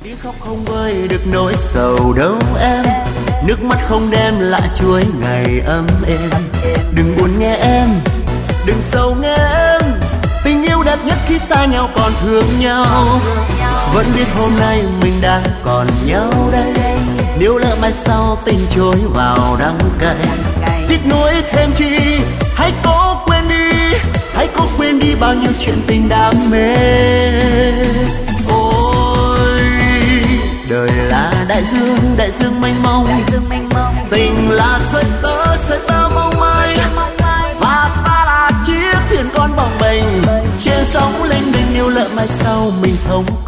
Tiếng khóc không vơi được nỗi sầu đâu em, nước mắt không đem lại chuối ngày ấm êm. Đừng buồn nghe em, đừng sầu nghe em, tình yêu đẹp nhất khi xa nhau còn thương nhau. Vẫn biết hôm nay mình đang còn nhau đây, nếu lỡ mai sau tình trôi vào đắng cay. Tiếc nuối thêm chi, hãy cố quên đi, hãy cố quên đi bao nhiêu chuyện tình đam mê. Ôi đời là đại dương mênh mông, tình là sợi tơ mong manh, và ta là chiếc thuyền con bồng bềnh trên sóng lênh đênh. Nếu lỡ mai sau mình thống